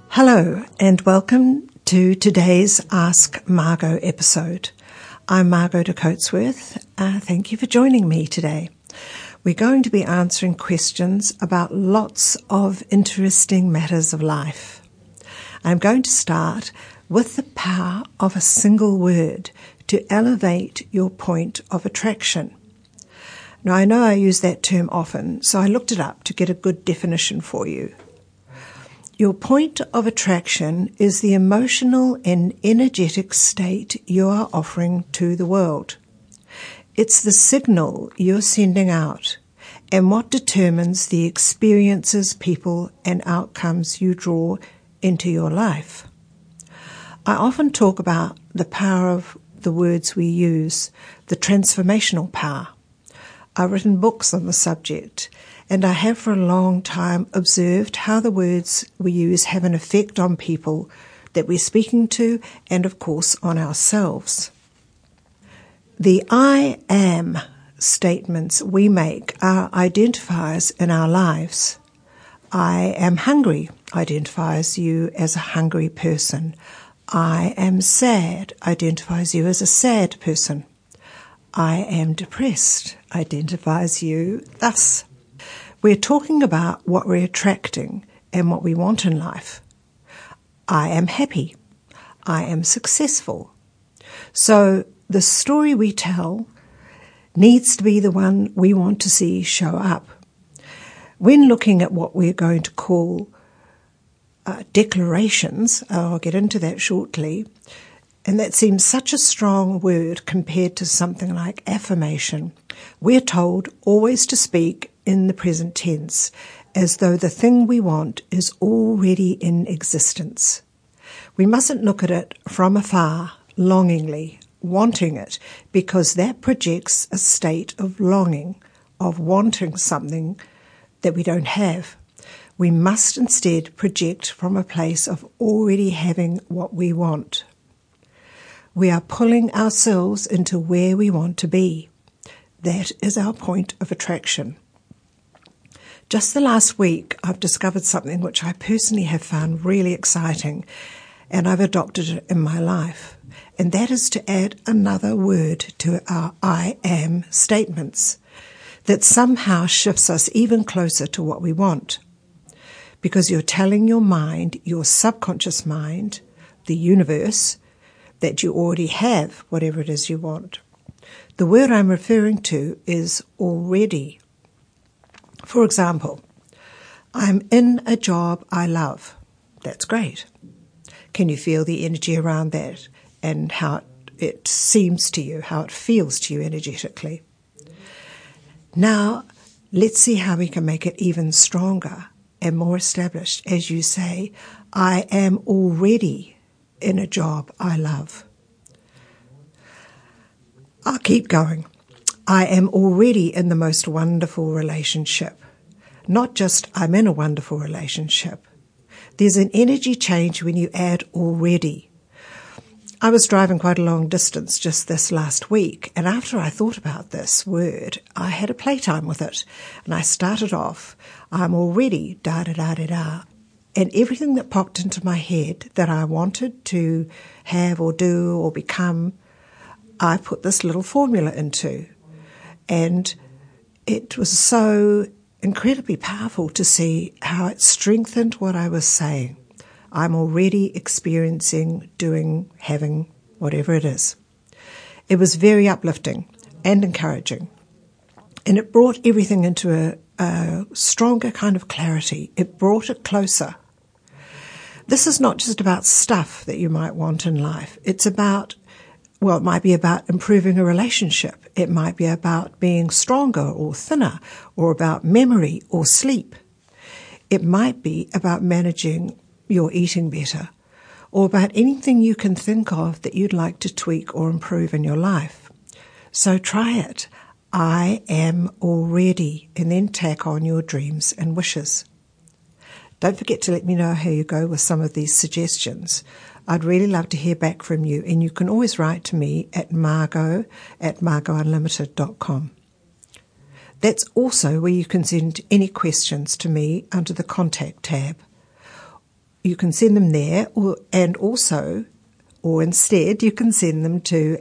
Hello and welcome to today's Ask Margot episode. I'm Margot de Coatsworth. Thank you for joining me today. We're going to be answering questions about lots of interesting matters of life. I'm going to start with the power of a single word to elevate your point of attraction. Now, I know I use that term often, so I looked it up to get a good definition for you. Your point of attraction is the emotional and energetic state you are offering to the world. It's the signal you're sending out and what determines the experiences, people, and outcomes you draw into your life. I often talk about the power of the words we use, the transformational power. I've written books on the subject, and I have for a long time observed how the words we use have an effect on people that we're speaking to and, of course, on ourselves. The I am statements we make are identifiers in our lives. I am hungry identifies you as a hungry person. I am sad identifies you as a sad person. I am depressed identifies you thus. We're talking about what we're attracting and what we want in life. I am happy. I am successful. So the story we tell needs to be the one we want to see show up. When looking at what we're going to call declarations, I'll get into that shortly, and that seems such a strong word compared to something like affirmation. We're told always to speak in the present tense, as though the thing we want is already in existence. We mustn't look at it from afar, longingly, wanting it, because that projects a state of longing, of wanting something that we don't have. We must instead project from a place of already having what we want. We are pulling ourselves into where we want to be. That is our point of attraction. Just the last week, I've discovered something which I personally have found really exciting, and I've adopted it in my life, and that is to add another word to our I am statements that somehow shifts us even closer to what we want. Because you're telling your mind, your subconscious mind, the universe, that you already have whatever it is you want. The word I'm referring to is already. For example, I'm in a job I love. That's great. Can you feel the energy around that and how it seems to you, how it feels to you energetically? Now, let's see how we can make it even stronger and more established as you say, I am already in a job I love. I'll keep going. I am already in the most wonderful relationship. Not just I'm in a wonderful relationship. There's an energy change when you add already. I was driving quite a long distance just this last week, and after I thought about this word, I had a playtime with it. And I started off, I'm already da-da-da-da-da. And everything that popped into my head that I wanted to have or do or become, I put this little formula into. And it was so incredibly powerful to see how it strengthened what I was saying. I'm already experiencing, doing, having, whatever it is. It was very uplifting and encouraging. And it brought everything into a stronger kind of clarity. It brought it closer. This is not just about stuff that you might want in life. It's about, well, it might be about improving a relationship. It might be about being stronger or thinner, or about memory or sleep. It might be about managing your eating better, or about anything you can think of that you'd like to tweak or improve in your life. So try it. I am already, and then tack on your dreams and wishes. Don't forget to let me know how you go with some of these suggestions. I'd really love to hear back from you, and you can always write to me at margot@margotunlimited.com. That's also where you can send any questions to me under the Contact tab. you can send them there, or instead you can send them to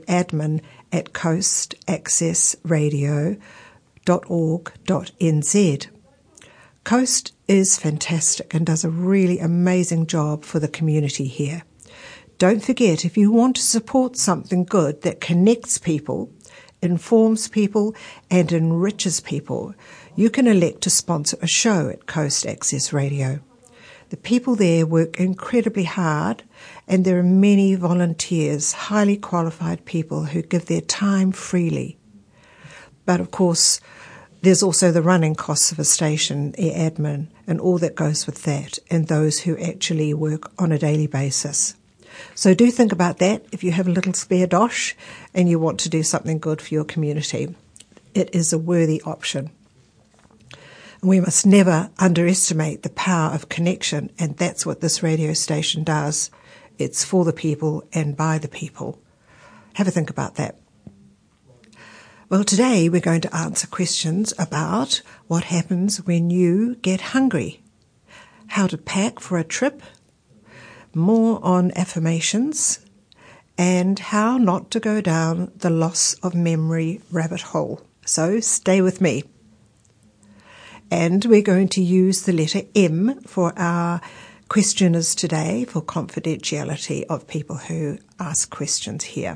admin@coastaccessradio.org.nz. Coast is fantastic and does a really amazing job for the community here. Don't forget, if you want to support something good that connects people, informs people and enriches people, you can elect to sponsor a show at Coast Access Radio. The people there work incredibly hard, and there are many volunteers, highly qualified people who give their time freely. But of course, there's also the running costs of a station, the admin, and all that goes with that, and those who actually work on a daily basis. So do think about that if you have a little spare dosh and you want to do something good for your community. It is a worthy option. We must never underestimate the power of connection, and that's what this radio station does. It's for the people and by the people. Have a think about that. Well, today we're going to answer questions about what happens when you get hungry, how to pack for a trip, more on affirmations, and how not to go down the loss of memory rabbit hole. So stay with me. And we're going to use the letter M for our questioners today for confidentiality of people who ask questions here.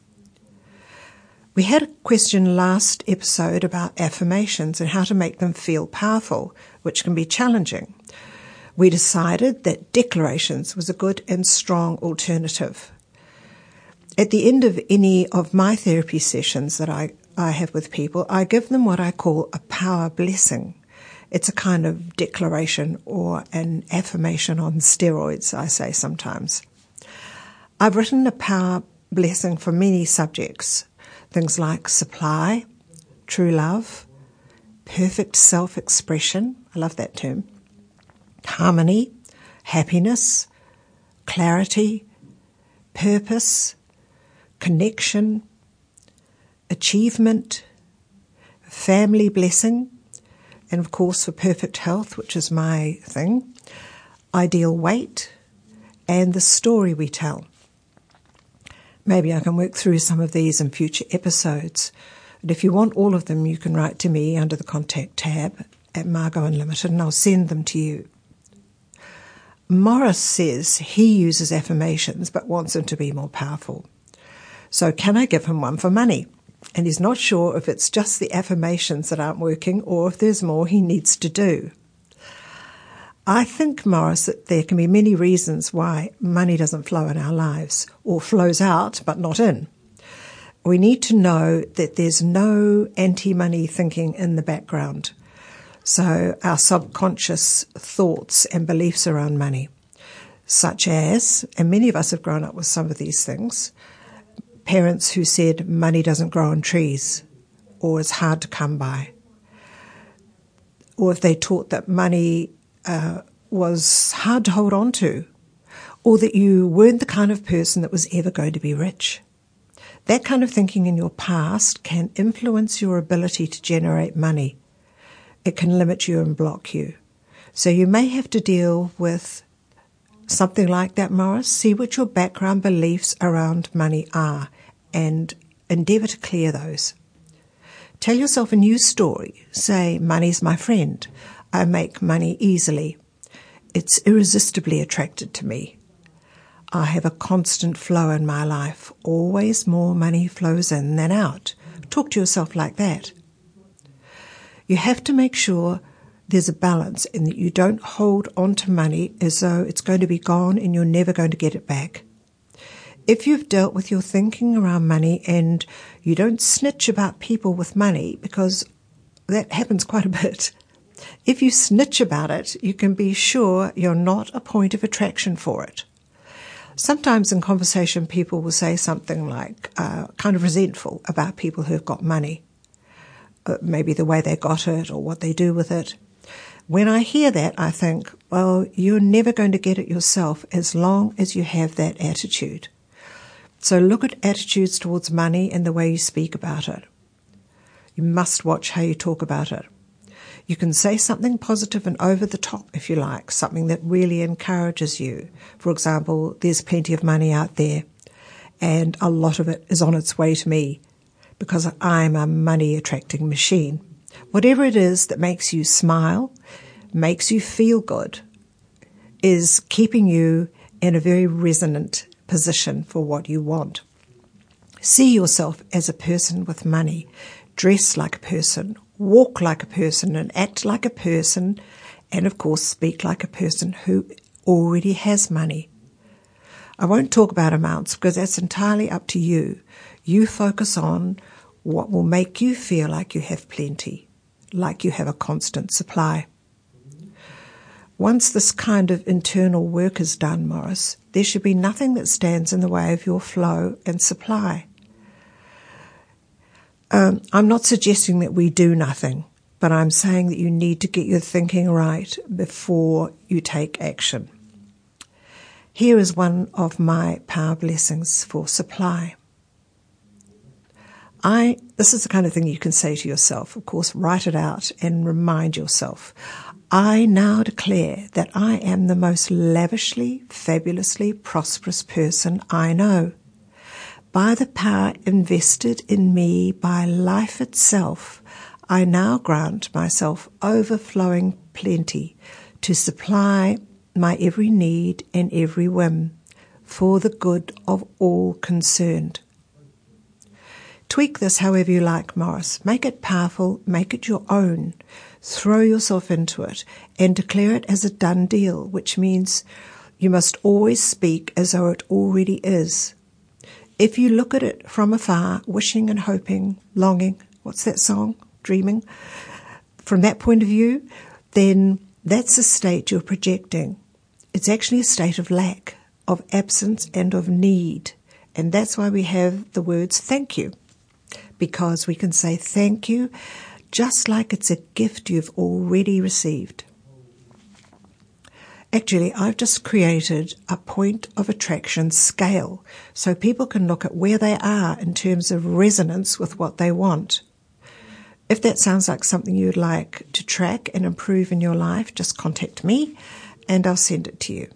We had a question last episode about affirmations and how to make them feel powerful, which can be challenging. We decided that declarations was a good and strong alternative. At the end of any of my therapy sessions that I have with people, I give them what I call a power blessing. It's a kind of declaration or an affirmation on steroids, I say sometimes. I've written a power blessing for many subjects, things like supply, true love, perfect self-expression, I love that term, harmony, happiness, clarity, purpose, connection, achievement, family blessing, and of course for perfect health, which is my thing, ideal weight, and the story we tell. Maybe I can work through some of these in future episodes. And if you want all of them, you can write to me under the contact tab at Margot Unlimited, and I'll send them to you. Morris says he uses affirmations but wants them to be more powerful. So can I give him one for money? And he's not sure if it's just the affirmations that aren't working or if there's more he needs to do. I think, Morris, that there can be many reasons why money doesn't flow in our lives, or flows out but not in. We need to know that there's no anti-money thinking in the background. So our subconscious thoughts and beliefs around money, such as, and many of us have grown up with some of these things, parents who said money doesn't grow on trees or is hard to come by. Or if they taught that money was hard to hold on to, or that you weren't the kind of person that was ever going to be rich. That kind of thinking in your past can influence your ability to generate money. It can limit you and block you. So you may have to deal with something like that, Morris. See what your background beliefs around money are and endeavour to clear those. Tell yourself a new story. Say, money's my friend. I make money easily. It's irresistibly attracted to me. I have a constant flow in my life. Always more money flows in than out. Talk to yourself like that. You have to make sure there's a balance in that you don't hold on to money as though it's going to be gone and you're never going to get it back. If you've dealt with your thinking around money and you don't snitch about people with money, because that happens quite a bit, if you snitch about it, you can be sure you're not a point of attraction for it. Sometimes in conversation people will say something like kind of resentful about people who've got money. Maybe the way they got it or what they do with it. When I hear that, I think, well, you're never going to get it yourself as long as you have that attitude. So look at attitudes towards money and the way you speak about it. You must watch how you talk about it. You can say something positive and over the top if you like, something that really encourages you. For example, there's plenty of money out there and a lot of it is on its way to me because I'm a money attracting machine. Whatever it is that makes you smile, makes you feel good, is keeping you in a very resonant position for what you want. See yourself as a person with money. Dress like a person, walk like a person, and act like a person, and of course speak like a person who already has money. I won't talk about amounts because that's entirely up to you. You focus on what will make you feel like you have plenty, like you have a constant supply. Once this kind of internal work is done, Morris, there should be nothing that stands in the way of your flow and supply. I'm not suggesting that we do nothing, but I'm saying that you need to get your thinking right before you take action. Here is one of my power blessings for supply. This is the kind of thing you can say to yourself. Of course, write it out and remind yourself. I now declare that I am the most lavishly, fabulously prosperous person I know. By the power invested in me by life itself, I now grant myself overflowing plenty to supply my every need and every whim for the good of all concerned. Tweak this however you like, Morris. Make it powerful, make it your own. Throw yourself into it and declare it as a done deal, which means you must always speak as though it already is. If you look at it from afar, wishing and hoping, longing, what's that song? Dreaming. From that point of view, then that's a state you're projecting. It's actually a state of lack, of absence and of need. And that's why we have the words thank you. Because we can say thank you just like it's a gift you've already received. Actually, I've just created a point of attraction scale so people can look at where they are in terms of resonance with what they want. If that sounds like something you'd like to track and improve in your life, just contact me and I'll send it to you.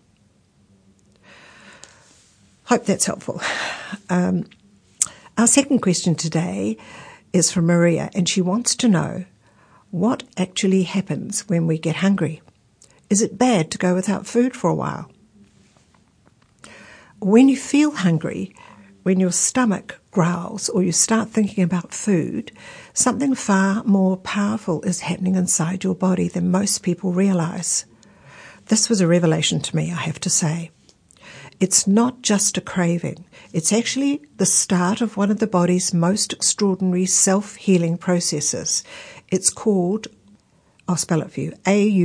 Hope that's helpful. Our second question today is from Maria, and she wants to know what actually happens when we get hungry. Is it bad to go without food for a while? When you feel hungry, when your stomach growls or you start thinking about food, something far more powerful is happening inside your body than most people realize. This was a revelation to me, I have to say. It's not just a craving. It's actually the start of one of the body's most extraordinary self-healing processes. It's called, I'll spell it for you,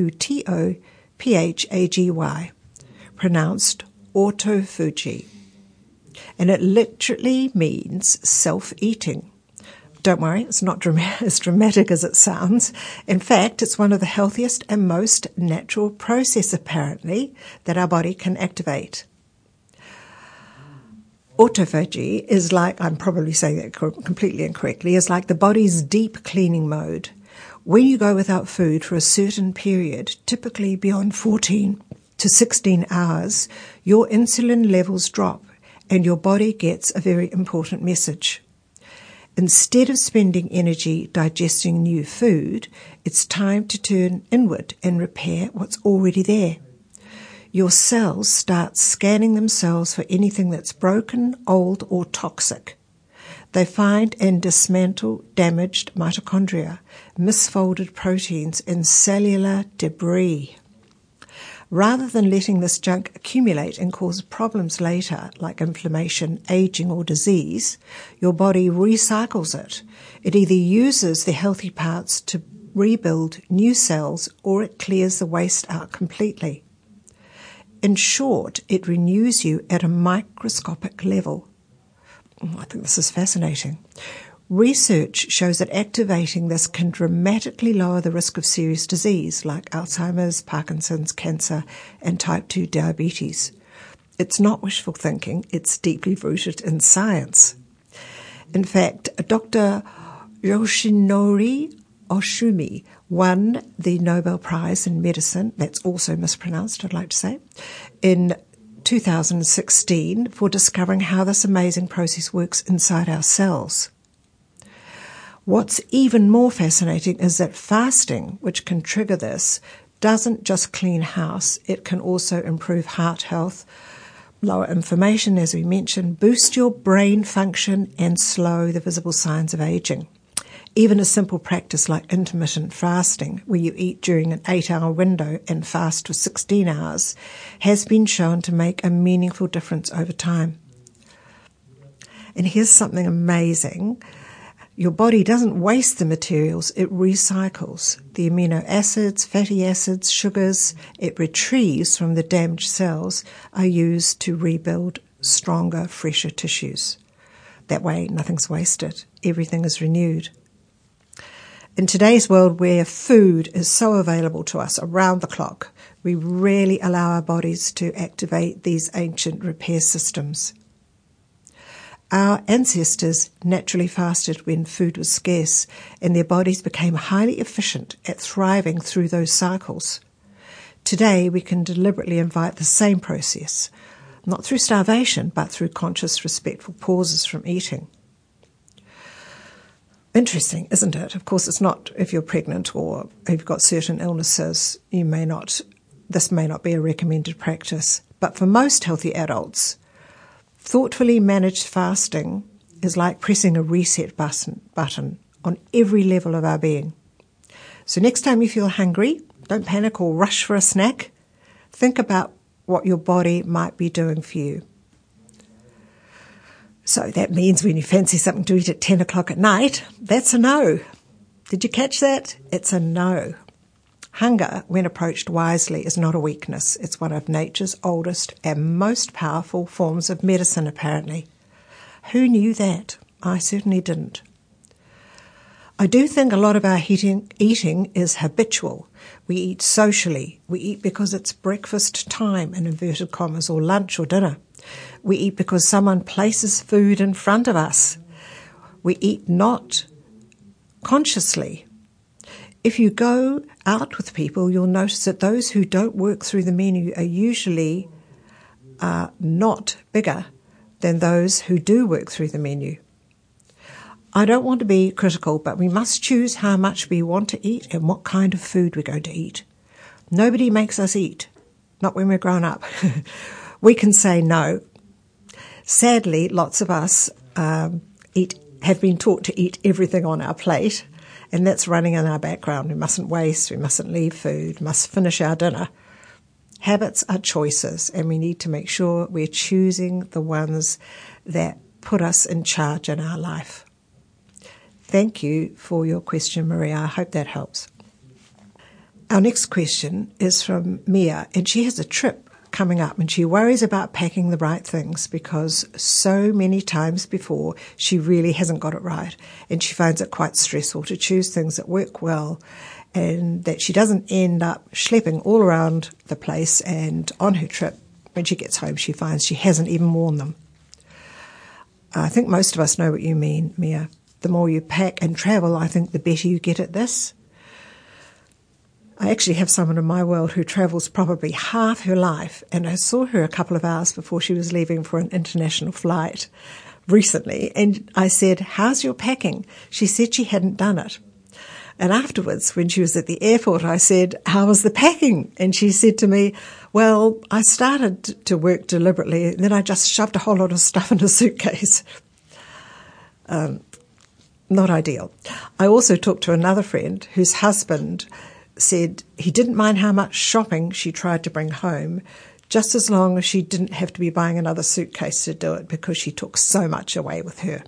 AUTOPHAGY, pronounced autophagy. And it literally means self-eating. Don't worry, it's not as dramatic as it sounds. In fact, it's one of the healthiest and most natural processes, apparently, that our body can activate. Autophagy is like, I'm probably saying that completely incorrectly, is like the body's deep cleaning mode. When you go without food for a certain period, typically beyond 14 to 16 hours, your insulin levels drop and your body gets a very important message. Instead of spending energy digesting new food, it's time to turn inward and repair what's already there. Your cells start scanning themselves for anything that's broken, old, or toxic. They find and dismantle damaged mitochondria, misfolded proteins, and cellular debris. Rather than letting this junk accumulate and cause problems later, like inflammation, aging, or disease, your body recycles it. It either uses the healthy parts to rebuild new cells, or it clears the waste out completely. In short, it renews you at a microscopic level. I think this is fascinating. Research shows that activating this can dramatically lower the risk of serious disease like Alzheimer's, Parkinson's, cancer, and type 2 diabetes. It's not wishful thinking, it's deeply rooted in science. In fact, Dr. Yoshinori Oshumi won the Nobel Prize in Medicine, that's also mispronounced, I'd like to say, in 2016 for discovering how this amazing process works inside our cells. What's even more fascinating is that fasting, which can trigger this, doesn't just clean house, it can also improve heart health, lower inflammation, as we mentioned, boost your brain function and slow the visible signs of aging. Even a simple practice like intermittent fasting, where you eat during an 8-hour window and fast for 16 hours, has been shown to make a meaningful difference over time. And here's something amazing. Your body doesn't waste the materials, it recycles. The amino acids, fatty acids, sugars it retrieves from the damaged cells are used to rebuild stronger, fresher tissues. That way, nothing's wasted. Everything is renewed. In today's world where food is so available to us around the clock, we rarely allow our bodies to activate these ancient repair systems. Our ancestors naturally fasted when food was scarce, and their bodies became highly efficient at thriving through those cycles. Today, we can deliberately invite the same process, not through starvation, but through conscious, respectful pauses from eating. Interesting, isn't it? Of course, it's not if you're pregnant or if you've got certain illnesses, this may not be a recommended practice. But for most healthy adults, thoughtfully managed fasting is like pressing a reset button on every level of our being. So next time you feel hungry, don't panic or rush for a snack. Think about what your body might be doing for you. So that means when you fancy something to eat at 10 o'clock at night, that's a no. Did you catch that? It's a no. Hunger, when approached wisely, is not a weakness. It's one of nature's oldest and most powerful forms of medicine, apparently. Who knew that? I certainly didn't. I do think a lot of our eating is habitual. We eat socially. We eat because it's breakfast time, in inverted commas, or lunch or dinner. We eat because someone places food in front of us. We eat not consciously. If you go out with people, you'll notice that those who don't work through the menu are usually not bigger than those who do work through the menu. I don't want to be critical, but we must choose how much we want to eat and what kind of food we're going to eat. Nobody makes us eat, not when we're grown up. We can say no. Sadly, lots of us have been taught to eat everything on our plate, and that's running in our background. We mustn't waste, we mustn't leave food, must finish our dinner. Habits are choices, and we need to make sure we're choosing the ones that put us in charge in our life. Thank you for your question, Maria. I hope that helps. Our next question is from Mia, and she has a trip coming up, and she worries about packing the right things because so many times before she really hasn't got it right, and she finds it quite stressful to choose things that work well and that she doesn't end up schlepping all around the place, and on her trip when she gets home she finds she hasn't even worn them. I think most of us know what you mean, Mia. The more you pack and travel, I think the better you get at this. I actually have someone in my world who travels probably half her life, and I saw her a couple of hours before she was leaving for an international flight recently, and I said, "How's your packing?" She said she hadn't done it. And afterwards, when she was at the airport, I said, "How was the packing?" And she said to me, "Well, I started to work deliberately, and then I just shoved a whole lot of stuff in a suitcase." Not ideal. I also talked to another friend whose husband said he didn't mind how much shopping she tried to bring home, just as long as she didn't have to be buying another suitcase to do it because she took so much away with her.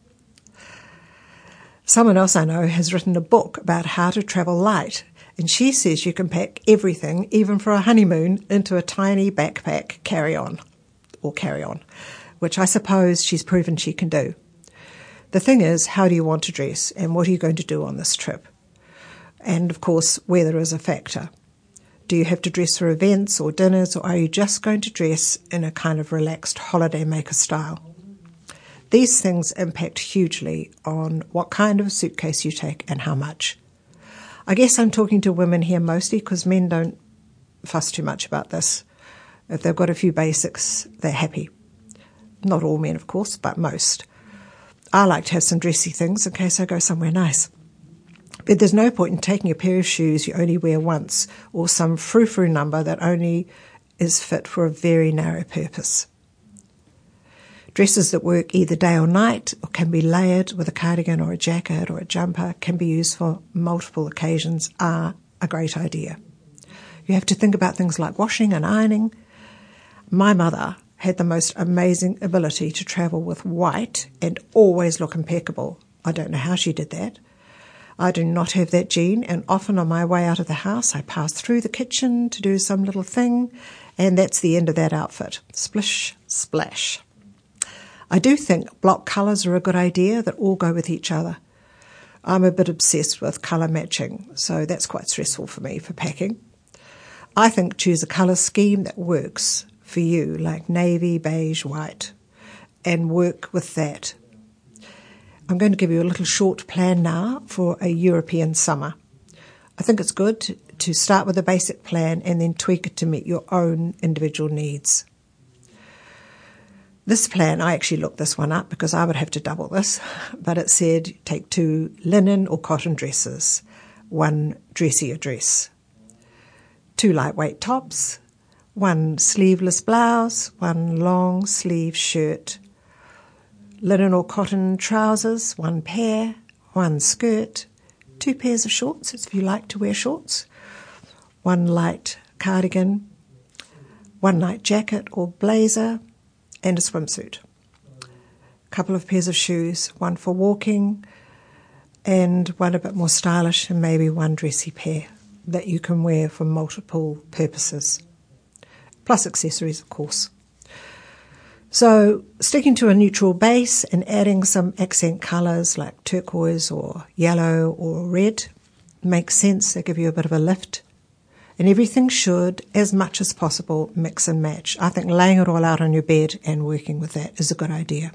Someone else I know has written a book about how to travel light, and she says you can pack everything, even for a honeymoon, into a tiny backpack carry-on, which I suppose she's proven she can do. The thing is, how do you want to dress, and what are you going to do on this trip? And, of course, weather is a factor. Do you have to dress for events or dinners, or are you just going to dress in a kind of relaxed holidaymaker style? These things impact hugely on what kind of suitcase you take and how much. I guess I'm talking to women here mostly because men don't fuss too much about this. If they've got a few basics, they're happy. Not all men, of course, but most. I like to have some dressy things in case I go somewhere nice. But there's no point in taking a pair of shoes you only wear once or some frou-frou number that only is fit for a very narrow purpose. Dresses that work either day or night or can be layered with a cardigan or a jacket or a jumper, can be used for multiple occasions, are a great idea. You have to think about things like washing and ironing. My mother had the most amazing ability to travel with white and always look impeccable. I don't know how she did that. I do not have that gene, and often on my way out of the house, I pass through the kitchen to do some little thing, and that's the end of that outfit. Splish, splash. I do think block colours are a good idea that all go with each other. I'm a bit obsessed with colour matching, so that's quite stressful for me for packing. I think choose a colour scheme that works for you, like navy, beige, white, and work with that. I'm going to give you a little short plan now for a European summer. I think it's good to start with a basic plan and then tweak it to meet your own individual needs. This plan, I actually looked this one up because I would have to double this, but it said take 2 linen or cotton dresses, 1 dressier dress, 2 lightweight tops, 1 sleeveless blouse, 1 long sleeve shirt, linen or cotton trousers, 1 pair, 1 skirt, 2 pairs of shorts if you like to wear shorts, 1 light cardigan, 1 light jacket or blazer, and a swimsuit. A couple of pairs of shoes, 1 for walking and 1 a bit more stylish, and maybe 1 dressy pair that you can wear for multiple purposes. Plus accessories, of course. So sticking to a neutral base and adding some accent colours like turquoise or yellow or red makes sense. They give you a bit of a lift. And everything should, as much as possible, mix and match. I think laying it all out on your bed and working with that is a good idea.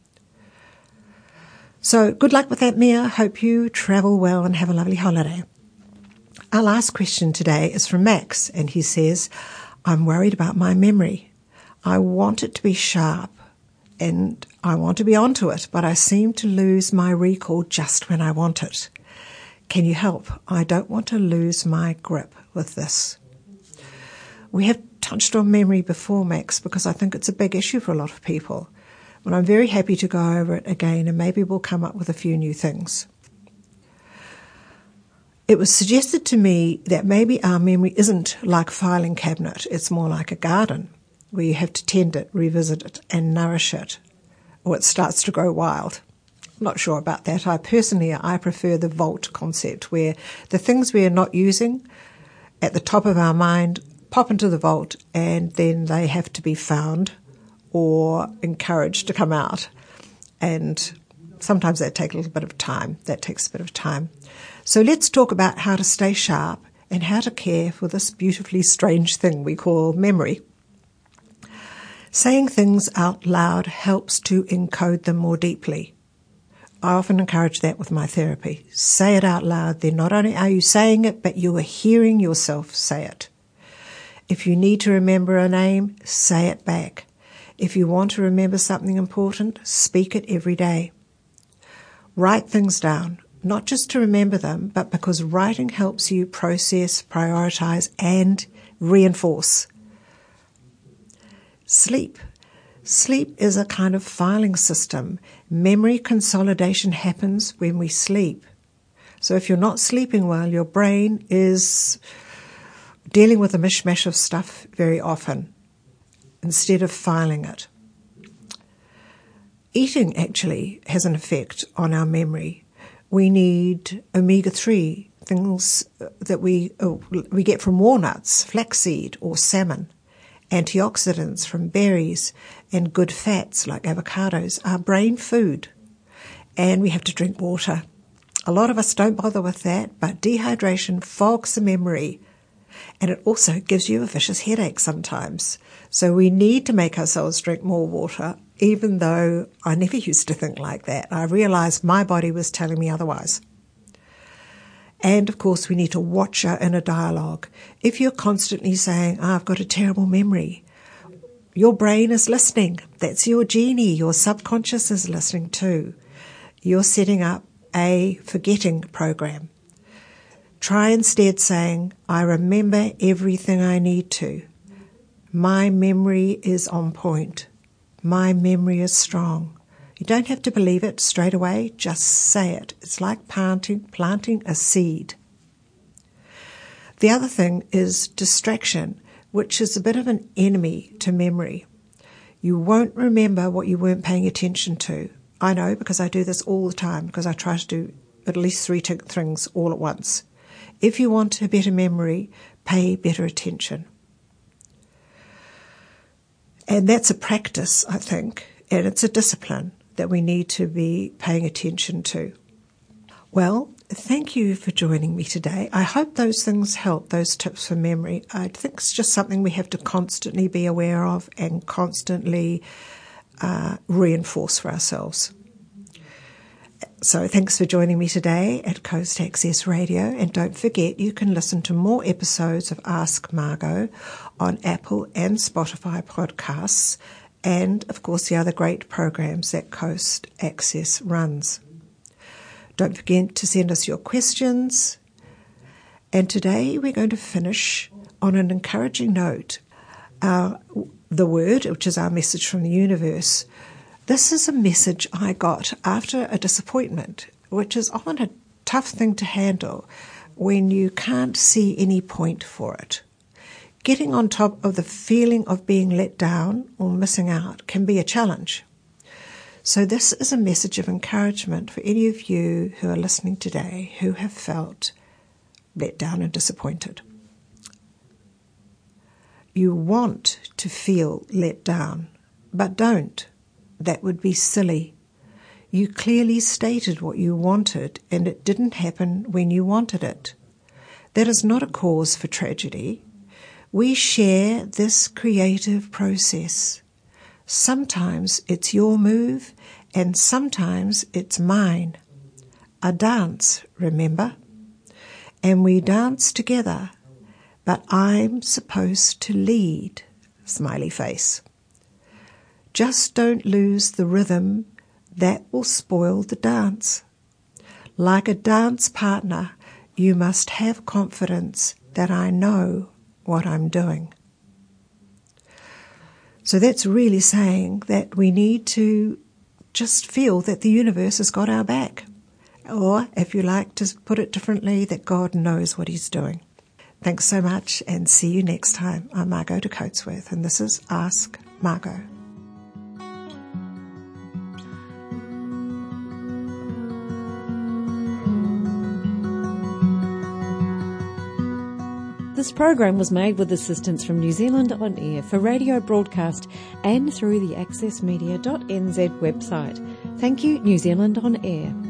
So good luck with that, Mia. Hope you travel well and have a lovely holiday. Our last question today is from Max, and he says, I'm worried about my memory. I want it to be sharp and I want to be onto it, but I seem to lose my recall just when I want it. Can you help? I don't want to lose my grip with this. We have touched on memory before, Max, because I think it's a big issue for a lot of people. But I'm very happy to go over it again, and maybe we'll come up with a few new things. It was suggested to me that maybe our memory isn't like a filing cabinet. It's more like a garden where you have to tend it, revisit it, and nourish it, or it starts to grow wild. I'm not sure about that. I prefer the vault concept, where the things we are not using at the top of our mind pop into the vault, and then they have to be found or encouraged to come out. And sometimes that takes a little bit of time. So let's talk about how to stay sharp and how to care for this beautifully strange thing we call memory. Saying things out loud helps to encode them more deeply. I often encourage that with my therapy. Say it out loud. Then not only are you saying it, but you are hearing yourself say it. If you need to remember a name, say it back. If you want to remember something important, speak it every day. Write things down, not just to remember them, but because writing helps you process, prioritize, and reinforce. Sleep. Sleep is a kind of filing system. Memory consolidation happens when we sleep. So if you're not sleeping well, your brain is dealing with a mishmash of stuff very often instead of filing it. Eating actually has an effect on our memory. We need omega-3, things that we get from walnuts, flaxseed or salmon. Antioxidants from berries and good fats like avocados are brain food. And we have to drink water. A lot of us don't bother with that, but dehydration fogs the memory, and it also gives you a vicious headache sometimes. So we need to make ourselves drink more water, even though I never used to think like that. I realized my body was telling me otherwise. And, of course, we need to watch our inner dialogue. If you're constantly saying, I've got a terrible memory, your brain is listening. That's your genie. Your subconscious is listening too. You're setting up a forgetting program. Try instead saying, I remember everything I need to. My memory is on point. My memory is strong. You don't have to believe it straight away, just say it. It's like planting a seed. The other thing is distraction, which is a bit of an enemy to memory. You won't remember what you weren't paying attention to. I know because I do this all the time, because I try to do at least 3 things all at once. If you want a better memory, pay better attention. And that's a practice, I think, and it's a discipline that we need to be paying attention to. Well, thank you for joining me today. I hope those things help, those tips for memory. I think it's just something we have to constantly be aware of and constantly reinforce for ourselves. So thanks for joining me today at Coast Access Radio, and don't forget you can listen to more episodes of Ask Margot on Apple and Spotify podcasts, and of course the other great programs that Coast Access runs. Don't forget to send us your questions, and today we're going to finish on an encouraging note. The Word, which is our message from the universe. This is a message I got after a disappointment, which is often a tough thing to handle when you can't see any point for it. Getting on top of the feeling of being let down or missing out can be a challenge. So this is a message of encouragement for any of you who are listening today who have felt let down and disappointed. You want to feel let down, but don't. That would be silly. You clearly stated what you wanted, and it didn't happen when you wanted it. That is not a cause for tragedy. We share this creative process. Sometimes it's your move, and sometimes it's mine. A dance, remember? And we dance together, but I'm supposed to lead, smiley face. Just don't lose the rhythm. That will spoil the dance. Like a dance partner, you must have confidence that I know what I'm doing. So that's really saying that we need to just feel that the universe has got our back. Or, if you like to put it differently, that God knows what he's doing. Thanks so much, and see you next time. I'm Margot de Coatsworth, and this is Ask Margot. This program was made with assistance from New Zealand On Air for radio broadcast and through the accessmedia.nz website. Thank you, New Zealand On Air.